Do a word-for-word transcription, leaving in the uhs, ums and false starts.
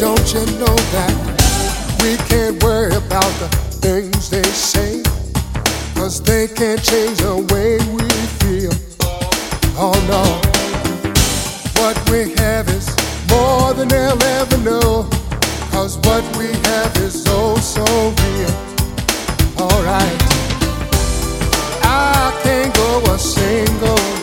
Don't you know that we can't worry about the things they say, 'cause they can't change the way we feel. Oh no, what we have is more than they'll ever know, 'cause what we have is oh so real. Alright, I can't go a single